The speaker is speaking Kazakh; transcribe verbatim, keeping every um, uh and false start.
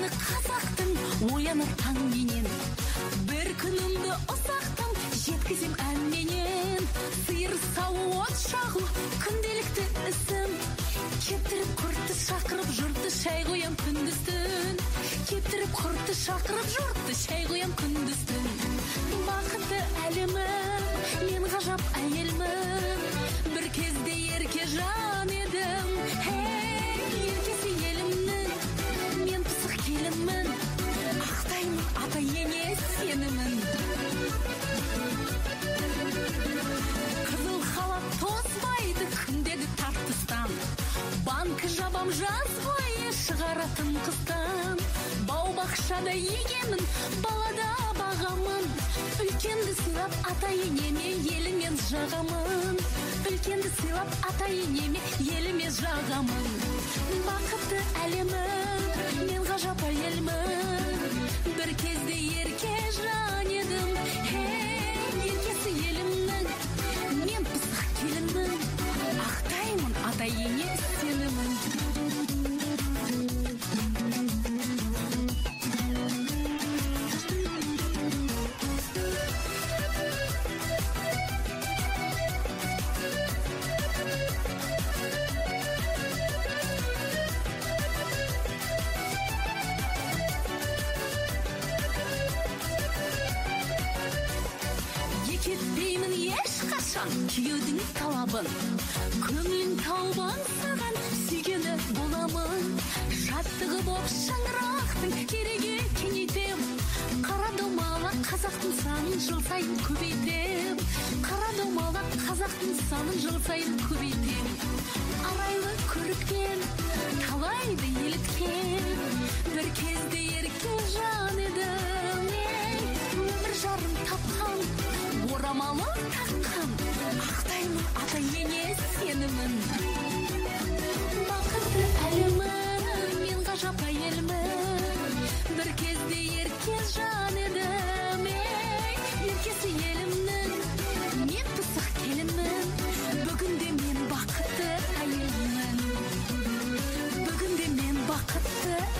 қазақтың оянып таңменен, бір күнімді ұсақтың жеткізем әнменен. Сиыр сауы от шағу күнделікті ісім, кептіріп құртты шақырып жұртты шай қоям күндіз-түн. Кептіріп құртты шақырып жұртты шай қоям күндіз-түн. Бақытты әлемім, мен ғажап әйелмін, бір кезде ерке жан едім. Хей, еркесі елімнің, мен пысық келінмін, ақтаймын ата ене сенімін. Қызыл халат тозбайды күндегі тартыстан, банкі жабам жаз бойы шығаратын қыстан. Бау-бақшада егемін, балада бағамын, үлкенді сыйлап ата енеме елімен жағамын. Үлкенді сыйлап ата енеме еліме жағамын. Бақытты әлемім, мен ғажап әйелмін, бір кезде ерке жан едім. Хей, еркесі елімнің, мен пысық келінмін, ақтаймын ата ене сенімін. Кетпеймін ешқашан күйеудің талабын, көңілін тауып саған сүйгені боламын. Жаттығы боп шаңырақтың кереге кеңейтем, қара домалақ қазақтың санын жыл сайын көбейтем. Қара домалақ қазақтың санын жыл сайын көбейтем. Арайлы көрікпен талайды еліткен, бір кезде ерке жан едім. Өмір жарым тапқан, орамалы таққан, ақтаймын ата ене сенімін. Бақытты әлемім, мен ғажап әйелмін, бір кезде ерке жан едім. Еркесі елімнің, мен пысық келінмін, бүгінде мен бақытты әйелмін. Бүгінде мен бақытты